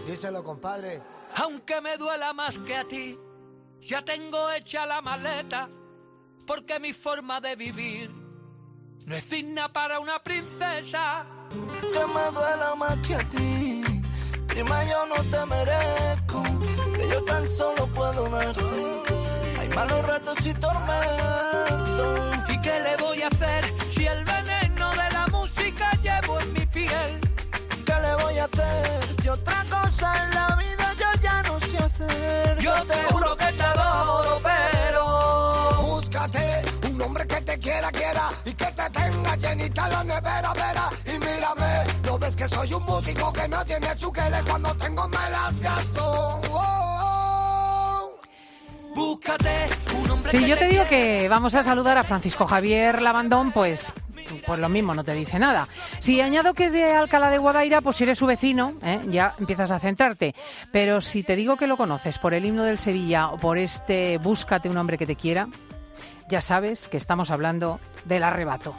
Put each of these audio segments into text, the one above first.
Díselo, compadre. Aunque me duela más que a ti, ya tengo hecha la maleta, porque mi forma de vivir no es digna para una princesa. Que me duela más que a ti, prima, yo no te merezco, que yo tan solo puedo darte. Hay malos ratos y tormentos. ¿Y qué le voy a hacer si el veneno de la música llevo en mi piel? ¿Qué le voy a hacer si otra cosa en la vida yo ya no sé hacer? Yo te juro que te adoro, pero búscate un hombre que te quiera y que te tenga llenita la nevera, vera. Y mírame, ¿no ves que soy un músico que no tiene chuqueles? Cuando tengo me las gasto. Búscate un hombre. Si yo te digo que vamos a saludar a Francisco Javier Labandón, pues lo mismo, no te dice nada. Si añado que es de Alcalá de Guadaira, pues si eres su vecino, ya empiezas a centrarte. Pero si te digo que lo conoces por el himno del Sevilla o por este Búscate un hombre que te quiera, ya sabes que estamos hablando del Arrebato.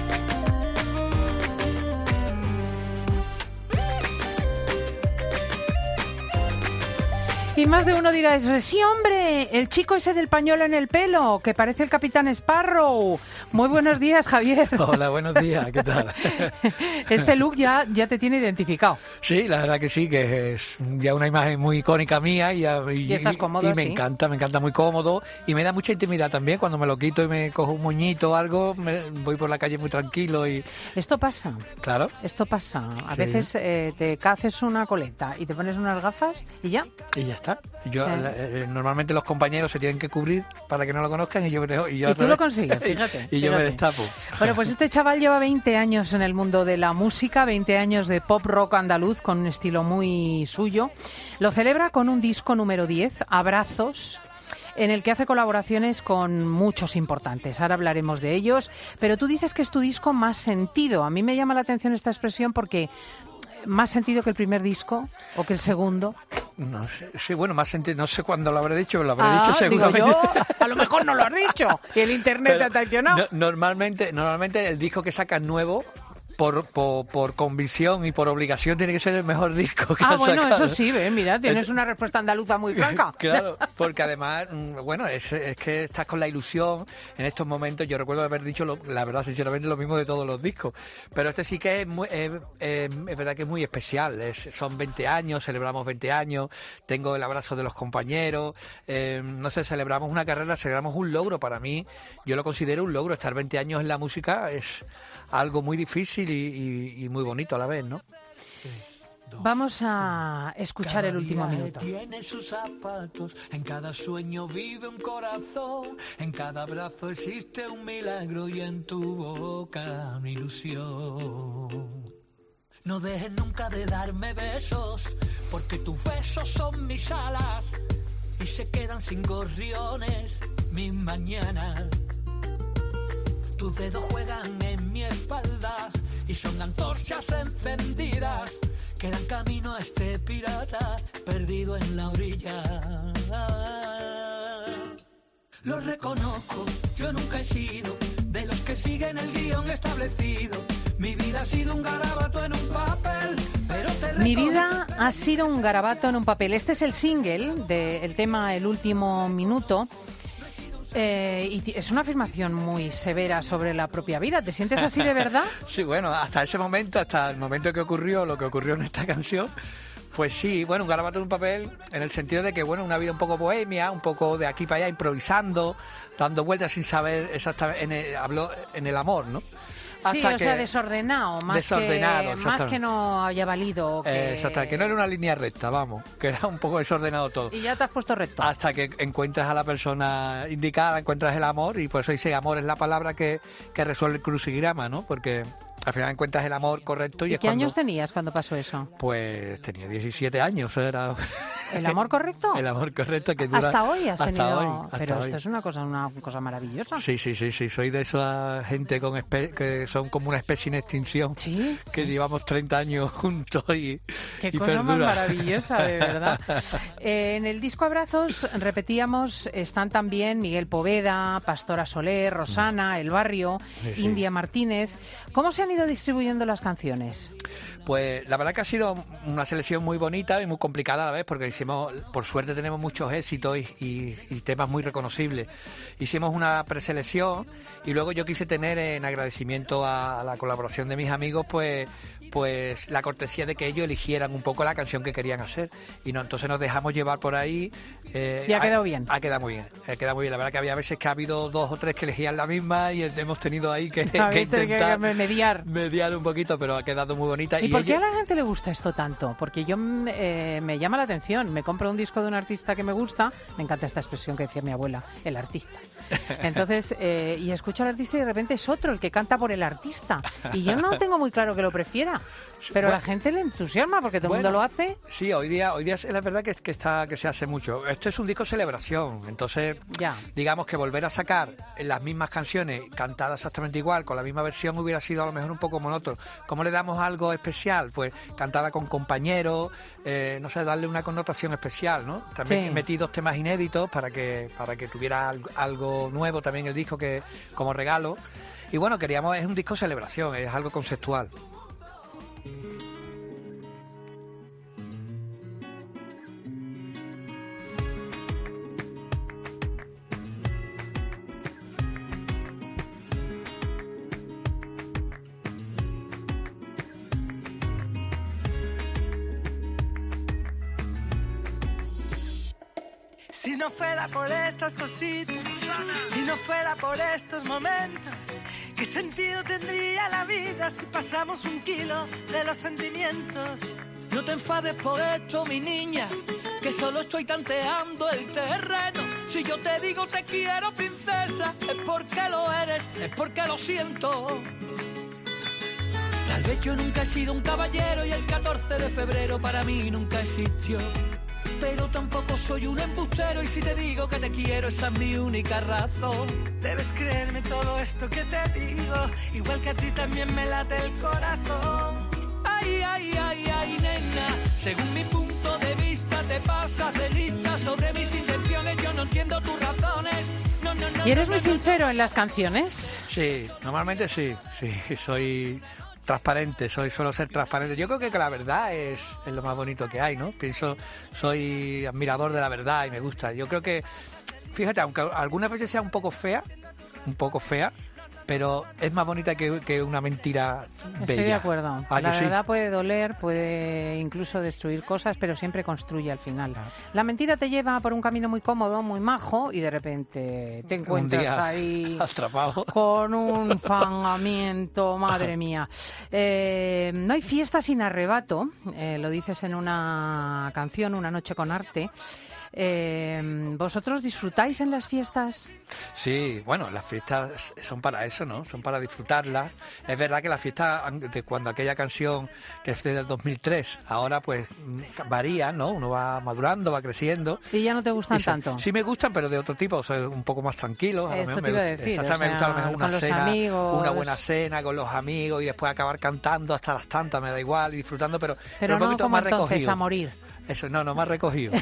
Y más de uno dirá eso, sí, hombre, el chico ese del pañuelo en el pelo, que parece el Capitán Sparrow. Muy buenos días, Javier. Hola, buenos días, ¿qué tal? Este look ya te tiene identificado. Sí, la verdad que sí, que es ya una imagen muy icónica mía y estás cómodo, y me ¿sí? encanta muy cómodo y me da mucha intimidad también cuando me lo quito y me cojo un moñito o algo, voy por la calle muy tranquilo y... Esto pasa. Claro. Esto pasa. A Sí. veces te caces una coleta y te pones unas gafas y ya. Y ya está. Yo normalmente los compañeros se tienen que cubrir para que no lo conozcan y yo Y tú lo consigues, fíjate. y yo me destapo. Bueno, pues este chaval lleva 20 años en el mundo de la música, 20 años de pop rock andaluz con un estilo muy suyo. Lo celebra con un disco número 10, Abrazos, en el que hace colaboraciones con muchos importantes. Ahora hablaremos de ellos, pero tú dices que es tu disco más sentido. A mí me llama la atención esta expresión porque más sentido que el primer disco o que el segundo. No sé, sí, bueno, más sentido, no sé cuándo lo habré dicho, pero lo habré dicho seguramente. Digo yo, a lo mejor no lo has dicho y el internet te ha traicionado. Normalmente el disco que sacas nuevo, por convicción y por obligación, tiene que ser el mejor disco que has bueno, sacado. eso sí, mira, tienes una respuesta andaluza muy franca. Claro, porque además, bueno, es que estás con la ilusión en estos momentos. Yo recuerdo haber dicho, la verdad, sinceramente, lo mismo de todos los discos. Pero este sí que es verdad que es muy especial. Son 20 años, celebramos 20 años, tengo el abrazo de los compañeros, no sé, celebramos una carrera, celebramos un logro. Para mí, yo lo considero un logro. Estar 20 años en la música es algo muy difícil y muy bonito a la vez, ¿no? Vamos a escuchar el último minuto. Tiene sus zapatos, en cada sueño vive un corazón, en cada abrazo existe un milagro y en tu boca mi ilusión. No dejes nunca de darme besos, porque tus besos son mis alas y se quedan sin gorriones mis mañanas. Tus dedos juegan en mi espalda y son antorchas encendidas que dan camino a este pirata perdido en la orilla. Lo reconozco, yo nunca he sido de los que siguen el guión establecido. Mi vida ha sido un garabato en un papel, pero Mi vida ha sido un garabato en un papel. Este es el single del tema El último minuto. Y es una afirmación muy severa sobre la propia vida. ¿Te sientes así de verdad? Sí, bueno, hasta ese momento, hasta el momento que ocurrió lo que ocurrió en esta canción, pues sí, bueno, un garabato en un papel en el sentido de que, bueno, una vida un poco bohemia, un poco de aquí para allá, improvisando, dando vueltas sin saber exactamente, hablo en el amor, ¿no? Sí, o sea, desordenado, más que no haya valido. Exacto, que no era una línea recta, vamos, que era un poco desordenado todo. Y ya te has puesto recto. Hasta que encuentras a la persona indicada, encuentras el amor, y por eso dice amor es la palabra que resuelve el crucigrama, ¿no? Porque al final encuentras el amor correcto. ¿Y qué años tenías cuando pasó eso? Pues tenía 17 años, era... ¿El amor correcto? El amor correcto que dura... Hasta hoy has tenido... Hasta Pero hoy. esto es una cosa maravillosa. Sí, soy de esa gente que son como una especie en extinción. Sí. Que llevamos 30 años juntos y Qué y cosa más perdura. maravillosa, de verdad. En el disco Abrazos, repetíamos, están también Miguel Poveda, Pastora Soler, Rosana, El Barrio, Sí. India Martínez. ¿Cómo se han ido distribuyendo las canciones? Pues la verdad que ha sido una selección muy bonita y muy complicada a la vez, porque por suerte tenemos muchos éxitos y temas muy reconocibles. Hicimos una preselección y luego yo quise tener, en agradecimiento a la colaboración de mis amigos, pues la cortesía de que ellos eligieran un poco la canción que querían hacer. Y entonces nos dejamos llevar por ahí. Y ha quedado bien. Ha quedado muy bien. La verdad que había veces que ha habido 2 o 3 que elegían la misma y hemos tenido ahí que intentar mediar un poquito, pero ha quedado muy bonita. ¿Y por qué a la gente le gusta esto tanto? Porque yo me llama la atención. Me compro un disco de un artista que me gusta. Me encanta esta expresión que decía mi abuela, el artista. Entonces, y escucho al artista y de repente es otro el que canta por el artista. Y yo no tengo muy claro que lo prefiera. Pero a la gente le entusiasma porque todo el mundo lo hace. Sí, hoy día es la verdad que se hace mucho. Esto es un disco celebración, entonces digamos que volver a sacar las mismas canciones cantadas exactamente igual, con la misma versión, hubiera sido a lo mejor un poco monótono. ¿Cómo le damos algo especial? Pues cantada con compañeros, no sé, darle una connotación especial, ¿no? También metí 2 temas inéditos para que tuviera algo nuevo también el disco que como regalo. Y bueno, es un disco celebración, es algo conceptual. Si no fuera por estas cositas, si no fuera por estos momentos, ¿qué sentido tendría la vida si pasamos 1 kilo de los sentimientos? No te enfades por esto, mi niña, que solo estoy tanteando el terreno. Si yo te digo te quiero, princesa, es porque lo eres, es porque lo siento. Tal vez yo nunca he sido un caballero y el 14 de febrero para mí nunca existió. Pero tampoco soy un embustero y si te digo que te quiero, esa es mi única razón. Debes creerme todo esto que te digo, igual que a ti también me late el corazón. Ay, ay, ay, ay, nena, según mi punto de vista te pasas de lista sobre mis intenciones, yo no entiendo tus razones. No, no, no. ¿Y eres muy sincero en las canciones? Sí, normalmente sí, soy transparente, suelo ser transparente. Yo creo que la verdad es lo más bonito que hay, ¿no? Soy admirador de la verdad y me gusta. Yo creo que, fíjate, aunque algunas veces sea un poco fea, pero es más bonita que una mentira bella. Estoy de acuerdo. ¿Ah, la que sí? verdad puede doler, puede incluso destruir cosas, pero siempre construye al final. La mentira te lleva por un camino muy cómodo, muy majo, y de repente te encuentras Un día ahí atrapado con un fangamiento, madre mía. No hay fiesta sin arrebato, lo dices en una canción, Una noche con arte. ¿Vosotros disfrutáis en las fiestas? Sí, bueno, las fiestas son para eso, ¿no? Son para disfrutarlas. Es verdad que la fiesta, de cuando aquella canción que es del 2003, ahora pues varía, ¿no? Uno va madurando, va creciendo. ¿Y ya no te gustan tanto? Sí me gustan, pero de otro tipo, o sea, un poco más tranquilos. Esto te iba a decir, exactamente, me gusta a lo mejor con los amigos. una buena cena con los amigos y después acabar cantando hasta las tantas, me da igual, y disfrutando, pero no un poquito como más entonces recogido. a morir. Eso, no, más recogido.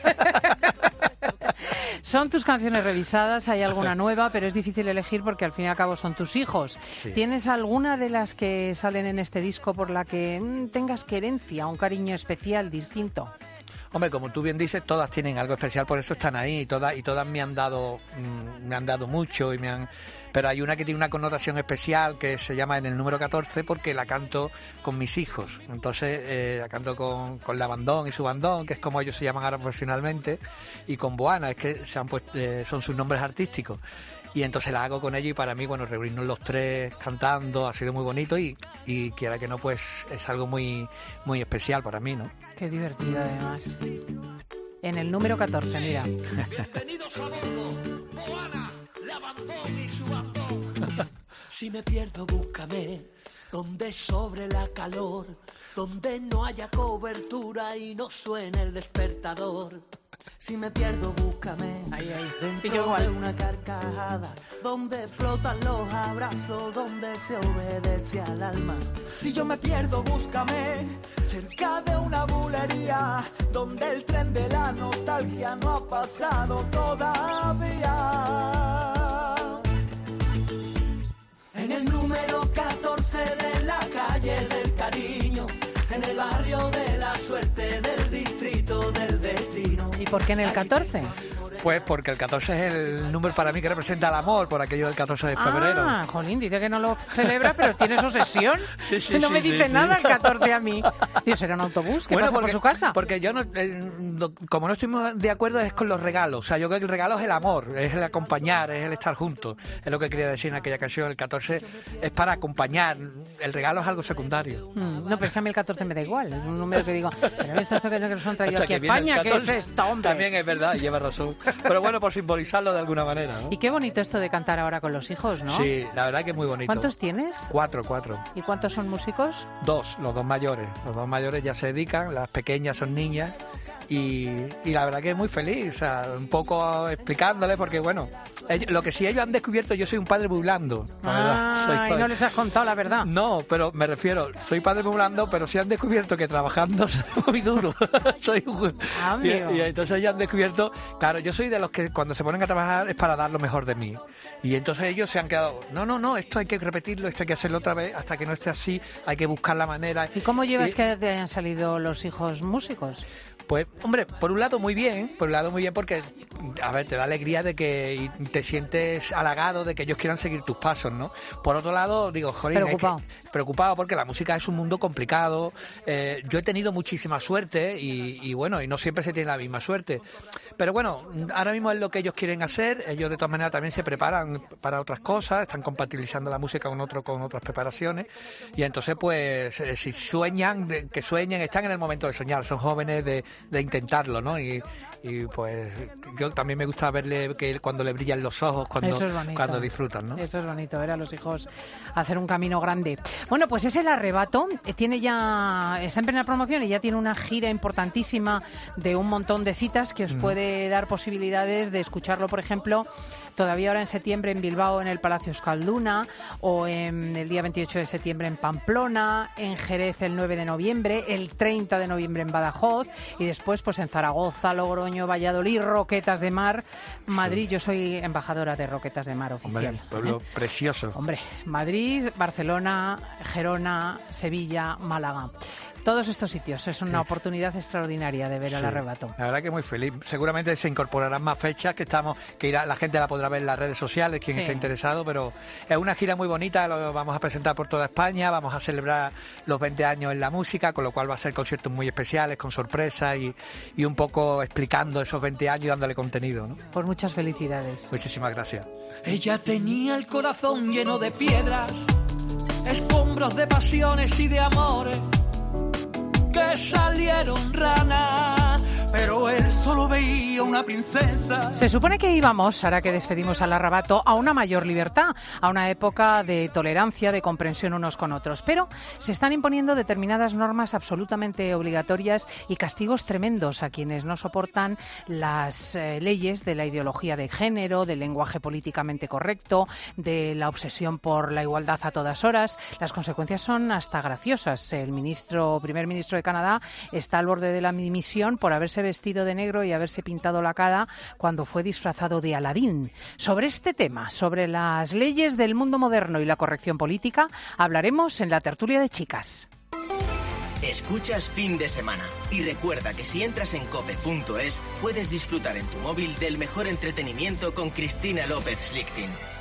Son tus canciones revisadas, hay alguna nueva, pero es difícil elegir porque al fin y al cabo son tus hijos. Sí. ¿Tienes alguna de las que salen en este disco por la que tengas querencia, un cariño especial, distinto? Hombre, como tú bien dices, todas tienen algo especial, por eso están ahí, y todas me han dado mucho pero hay una que tiene una connotación especial que se llama En el número 14 porque la canto con mis hijos. Entonces la canto con la bandón y su bandón, que es como ellos se llaman ahora profesionalmente, y con Boana, es que se han puesto, son sus nombres artísticos. Y entonces la hago con ellos y para mí, bueno, reunirnos los 3 cantando ha sido muy bonito y quiera que no, pues es algo muy, muy especial para mí, ¿no? Qué divertido además. En el número 14, mira. Bienvenidos a bordo, Boana, la bandón y su bandón. Si me pierdo, búscame, donde sobre la calor, donde no haya cobertura y no suene el despertador. Si me pierdo, búscame dentro de una carcajada, donde explotan los abrazos, donde se obedece al alma. Si yo me pierdo, búscame cerca de una bulería, donde el tren de la nostalgia no ha pasado todavía. En el número 14 de la calle del cariño, en el barrio de la suerte, del distrito del destino. ¿Y por qué en el 14? Pues porque el 14 es el número para mí que representa el amor, por aquello del 14 de febrero. Ah, jolín, dice que no lo celebra, pero tiene su obsesión. Sí, no me dice nada el 14 a mí. Dios, será un autobús que pasa por su casa. Porque yo, como no estoy de acuerdo, es con los regalos. O sea, yo creo que el regalo es el amor, es el acompañar, es el estar juntos. Es lo que quería decir en aquella canción. El 14 es para acompañar. El regalo es algo secundario. No, pero es que a mí el 14 me da igual. Es un número que digo, pero estos que nos han traído aquí a España, ¿qué es esto, hombre? También es verdad, lleva razón. Pero bueno, por simbolizarlo de alguna manera, ¿no? Y qué bonito esto de cantar ahora con los hijos, ¿no? Sí, la verdad que es muy bonito. ¿Cuántos tienes? 4. ¿Y cuántos son músicos? 2, los 2 mayores. Los 2 mayores ya se dedican, las pequeñas son niñas. Y la verdad que es muy feliz, o sea, un poco explicándole, porque bueno, lo que sí ellos han descubierto, yo soy un padre muy blando, la verdad. Y no les has contado la verdad. No, pero me refiero, soy padre muy blando, pero sí han descubierto que trabajando soy muy duro. Y entonces ellos han descubierto, claro, yo soy de los que cuando se ponen a trabajar es para dar lo mejor de mí. Y entonces ellos se han quedado, no, esto hay que repetirlo, esto hay que hacerlo otra vez, hasta que no esté así, hay que buscar la manera. ¿Y cómo llevas que te hayan salido los hijos músicos? Pues, hombre, por un lado muy bien porque, a ver, te da alegría de que te sientes halagado de que ellos quieran seguir tus pasos, ¿no? Por otro lado, digo, joder, preocupado porque la música es un mundo complicado. Yo he tenido muchísima suerte y bueno, y no siempre se tiene la misma suerte. Pero bueno, ahora mismo es lo que ellos quieren hacer. Ellos de todas maneras también se preparan para otras cosas, están compatibilizando la música con otras preparaciones. Y entonces, pues, si sueñan, que sueñen, están en el momento de soñar, son jóvenes de intentarlo, ¿no? Y pues yo también me gusta verle que cuando le brillan los ojos, cuando disfrutan, ¿no? Eso es bonito, ver a los hijos hacer un camino grande. Bueno, pues es El Arrebato, está en plena promoción y ya tiene una gira importantísima de un montón de citas que os puede dar posibilidades de escucharlo, por ejemplo, todavía ahora en septiembre en Bilbao en el Palacio Euskalduna, o en el día 28 de septiembre en Pamplona, en Jerez el 9 de noviembre, el 30 de noviembre en Badajoz y después pues en Zaragoza, Logroño, Valladolid, Roquetas de Mar, Madrid. Yo soy embajadora de Roquetas de Mar oficial. Hombre, pueblo precioso. Hombre, Madrid, Barcelona, Gerona, Sevilla, Málaga. Todos estos sitios es una oportunidad extraordinaria de ver El Arrebato. La verdad que muy feliz. Seguramente se incorporarán más fechas la gente la podrá ver en las redes sociales, quien esté interesado, pero es una gira muy bonita, lo vamos a presentar por toda España, vamos a celebrar los 20 años en la música, con lo cual va a ser conciertos muy especiales, con sorpresas y un poco explicando esos 20 años y dándole contenido, ¿no? Pues muchas felicidades. Muchísimas gracias. Ella tenía el corazón lleno de piedras, escombros de pasiones y de amores que salieron ranas, pero él solo veía una princesa. Se supone que íbamos, ahora que despedimos al Arrebato, a una mayor libertad, a una época de tolerancia, de comprensión unos con otros, pero se están imponiendo determinadas normas absolutamente obligatorias y castigos tremendos a quienes no soportan las leyes de la ideología de género, del lenguaje políticamente correcto, de la obsesión por la igualdad a todas horas. Las consecuencias son hasta graciosas. El primer ministro de Canadá está al borde de la dimisión por haberse vestido de negro y haberse pintado la cara cuando fue disfrazado de Aladín. Sobre este tema, sobre las leyes del mundo moderno y la corrección política, hablaremos en la tertulia de chicas. Escuchas Fin de Semana y recuerda que si entras en cope.es puedes disfrutar en tu móvil del mejor entretenimiento con Cristina López Schlichting.